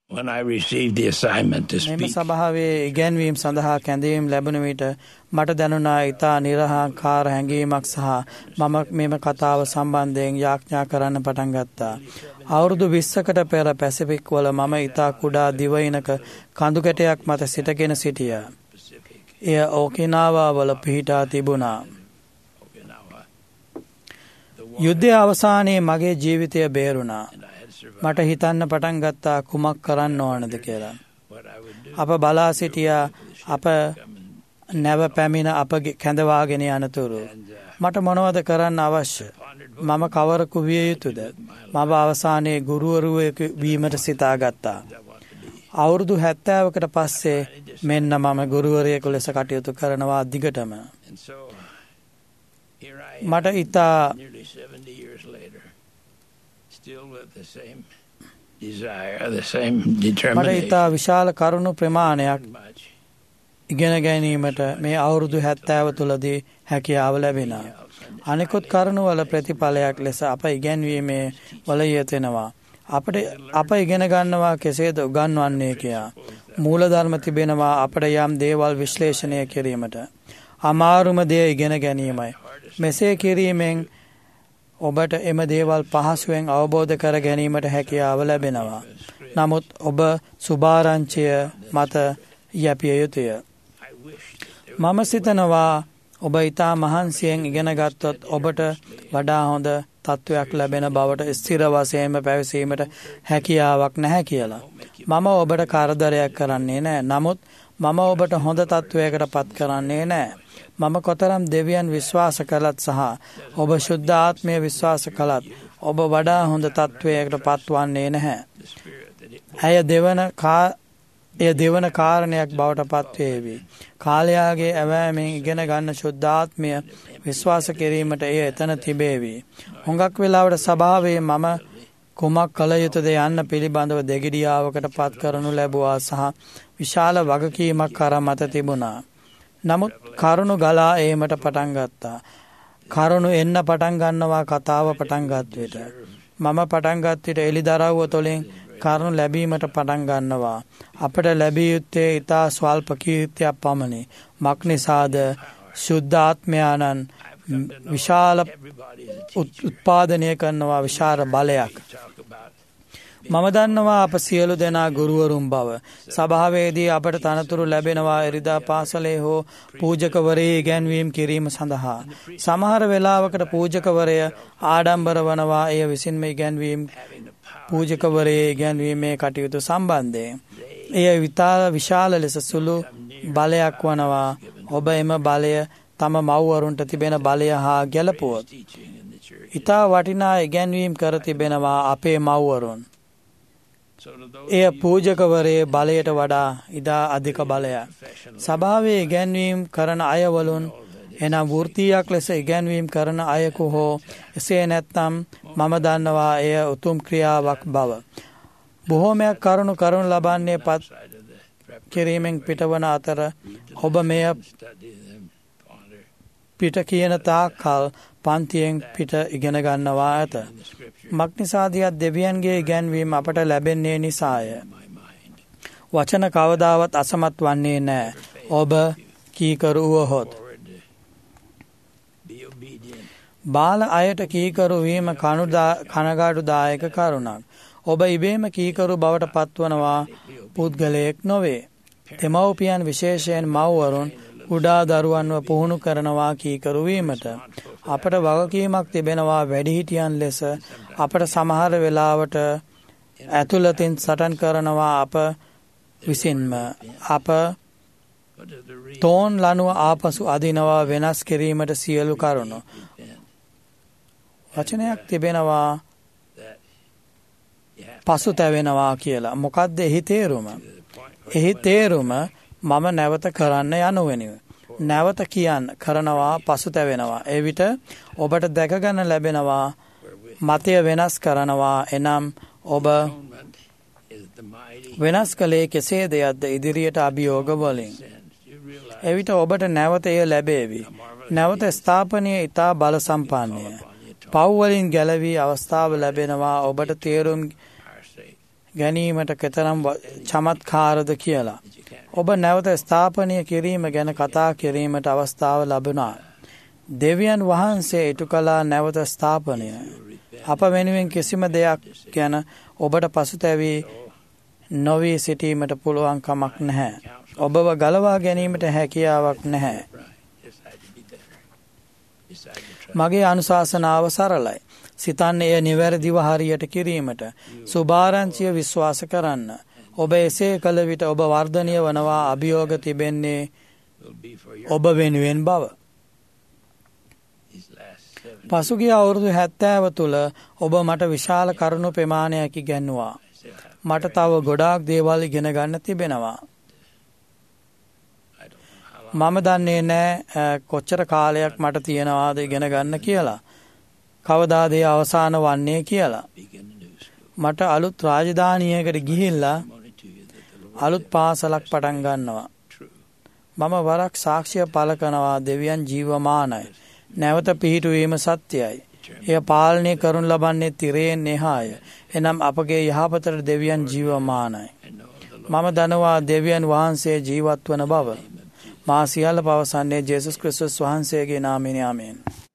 when I received the assignment to මෙම speak, සභාවේ ඉගැන්වීම් සඳහා කැඳවීම් ලැබුණ විට මට දැනුණා ඉතා නිර්හංකාර හැඟීමක් සහ මම මෙම කතාව සම්බන්ධයෙන් යාඥා කරන්න පටන් ගත්තා. අවුරුදු 20කට පෙර පැසිෆික් වල මම ඉතා කුඩා දිවයිනක කඳු කැටයක් මත සිටගෙන සිටියා. එය ඕකිනාවා වල පිහිටා තිබුණා. යුද්ධය අවසානයේ මගේ ජීවිතය බේරුණා. මට හිතන්න පටන් ගත්තා කුමක් කරන්න ඕනද කියලා. අප බලා සිටියා අප නැව පැමිණ අප කැඳවාගෙන යනතුරු. මට මොනවද කරන්න අවශ්‍ය? මම කවරකු විය යුතුද? මම අවසානයේ ගුරුවරුවෙකු වීමට සිතාගත්තා. අවුරුදු 70කට පස්සේ මෙන්න මම ගුරුවරයෙකු ලෙස කටයුතු කරනවා දිගටම. මට ඉතා මට ඉතා විශාල කරුණු ප්‍රමාණයක් ඉගෙන ගැනීමට මේ අවුරුදු 70 තුළදී හැකියාව ලැබෙනවා. අනෙකුත් කරුණුවල ප්‍රතිඵලයක් ලෙස අප ඉගෙනීමේ වල යෙතෙනවා. අප ඉගෙන ගන්නවා කෙසේද උගන්වන්නේ කියා. මූලධර්ම තිබෙනවා අපට යම් දේවල් විශ්ලේෂණය කිරීමට. අමාරුම දේ ඉගෙන ගැනීමයි. මෙසේ කිරීමෙන් ඔබට එම දේවල් පහසුවෙන් අවබෝධ කර ගැනීමට හැකියාව ලැබෙනවා. නමුත් ඔබ සුභාරංචිය මත යැපිය යුතුය. මම සිතනවා ඔබ ඉතා මහන්සියෙන් ඉගෙන ගත්තොත් ඔබට වඩා හොඳ තත්ත්වයක් ලැබෙන බවට ස්ථිර වශයෙන්ම පැවසීමට හැකියාවක් නැහැ කියලා. මම ඔබට කරදරයක් කරන්නේ නැහැ. නමුත් මම ඔබට හොඳ තත්ත්වයකට පත් කරන්නේ නැහැ. මම කොතරම් දෙවියන් විශ්වාස කළත් සහ ඔබ ශුද්ධ ආත්මය විශ්වාස කළත් ඔබ වඩා හොඳ තත්ත්වයකට පත්වන්නේ නැහැ. එය දෙවන කාරණයක් බවට පත්වේවි. කාලයාගේ ඇවෑමෙන් ඉගෙන ගන්න ශුද්ධාත්මය විශ්වාස කිරීමට එය එතන තිබේවි. හුඟක් වෙලාවට සභාවේ මම කුමක් කළ යුතුද යන්න පිළිබඳව දෙගිඩියාවකට පත් කරනු ලැබුවා සහ විශාල වගකීමක් කර මත තිබුණා. නමුත් කරුණු ගලා ඒමට පටන් ගත්තා. කරුණු එන්න පටන් ගන්නවා කතාව පටන් ගත් විට. මම පටන් ගත් විට එළිදරව්ව තුළින් කරුණු ලැබීමට පටන් ගන්නවා. අපට ලැබිය යුත්තේ ඉතා ස්වල්ප කීර්තියක් පමණි. මක් නිසාද ශුද්ධ ආත්මයාණන් විශාල උත්පාදනය කරනවා විශාල බලයක්. මම දන්නවා අප සියලු දෙනා ගුරුවරුන් බව. සභාවේදී අපට තනතුරු ලැබෙනවා එරිදා පාසලේ හෝ පූජකවරේ ඉගැන්වීම් කිරීම සඳහා. සමහර වෙලාවකට පූජකවරය ආඩම්බර වනවා එය විසින්ම ඉගැන්වීම් පූජකවරේ ඉගැන්වීමේ කටයුතු සම්බන්ධයෙන්. එය විශාල ලෙස සුළු බලයක් වනවා. ඔබ එම බලය තම මව්වරුන්ට තිබෙන බලය හා ගැලපුවොත්. ඉතා වටිනා ඉගැන්වීම් කර තිබෙනවා අපේ මව්වරුන්. එය පූජකවරේ බලයට වඩා ඉතා අධික බලයක්. සභාවේ ඉගැන්වීම් කරන අයවලුන් එනම් වෘත්තීයක් ලෙස ඉගැන්වීම් කරන අයකු හෝ එසේ නැත්නම් මම දන්නවා එය උතුම් ක්‍රියාවක් බව. බොහෝමයක් කරුණු ලබන්නේ පත් කිරීමෙන් පිටවන අතර ඔබ මෙය පිට කියන තාක් කල් පන්තියෙන් පිට ඉගෙන ගන්නවා ඇත. මක්නිසාදියත් දෙවියන්ගේ ඉගැන්වීම අපට ලැබෙන්නේ නිසාය. වචන කවදාවත් අසමත් වන්නේ නැහැ. ඔබ කීකරු වුවහොත්. බාල අයට කීකරු වීම කනගාටුදායක කරුණක්. ඔබ ඉබේම කීකරු බවට පත්වනවා පුද්ගලයෙක් නොවේ. දෙමව්පියන් විශේෂයෙන් මව්වරුන් කුඩා දරුවන්ව පුහුණු කරනවා කීකරු වීමට. අපට වගකීමක් තිබෙනවා වැඩිහිටියන් ලෙස. අපට සමහර වෙලාවට ඇතුළතින් සටන් කරනවා අප විසින්ම. අප තෝන් ලනුව ආපසු අදිනවා වෙනස් කිරීමට සියලු කරුණු. වචනයක් තිබෙනවා පසුතැවෙනවා කියලා. මොකක්ද එහි තේරුම? එහි තේරුම මම නැවත කරන්න යනුවෙනි. නැවත කරනවා පසුතැවෙනවා. එවිට ඔබට දැකගන්න ලැබෙනවා මතය වෙනස් කරනවා. එනම් ඔබ වෙනස් කළේ කෙසේද යද්ද ඉදිරියට අභියෝග වලින්. එවිට ඔබට නැවත එය ලැබේවි. නැවත ස්ථාපනය ඉතා බල සම්පන්නය. පව් වලින් ගැලවී අවස්ථාව ලැබෙනවා. ඔබට තේරුම් ගැනීමට කෙතරම් චමත්කාරද කියලා. ඔබ නැවත ස්ථාපනය කිරීම ගැන කතා කිරීමට අවස්ථාව ලැබුණා. දෙවියන් වහන්සේ ඉටු කළා නැවත ස්ථාපනය. අප වෙනුවෙන් කිසිම දෙයක් ගැන ඔබට පසුතැවී නොවී සිටීමට පුළුවන් කමක් නැහැ. ඔබව ගලවා ගැනීමට හැකියාවක් නැහැ. මගේ අනුශාසනාව සරලයි. සිතන්න එය නිවැරදිව හරියට කිරීමට සුභාරංචිය විශ්වාස කරන්න. ඔබ එසේ කළ විට ඔබ වර්ධනය වනවා. අභියෝග තිබෙන්නේ ඔබ වෙනුවෙන් බව. පසුගිය අවුරුදු 70 තුළ ඔබ මට විශාල කරුණු ප්‍රමාණයක් ඉගැන්වුවා. මට තව ගොඩාක් දේවල් ඉගෙන ගන්න තිබෙනවා. මම දන්නේ නැහැ කොච්චර කාලයක් මට තියෙනවාද ඉගෙන ගන්න කියලා. කවදාද ඒ අවසාන වන්නේ කියලා. මට අලුත් රාජධානියකට ගිහිල්ලා අලුත් පාසලක් පටන් ගන්නවා. මම වරක් සාක්ෂිය පළ කරනවා. දෙවියන් ජීවමානයි. නැවත පිහිටුවීම සත්‍යයි. එය පාලනය කරනු ලබන්නේ තිරයෙන් එහාය. එනම් අපගේ යහපතට දෙවියන් ජීවමානයි. මම දනවා දෙවියන් වහන්සේ ජීවත් වන බව. මා සියල්ල පවසන්නේ ජේසුස් ක්‍රිස්තුස් වහන්සේගේ නාමයෙන්. ආමේන්.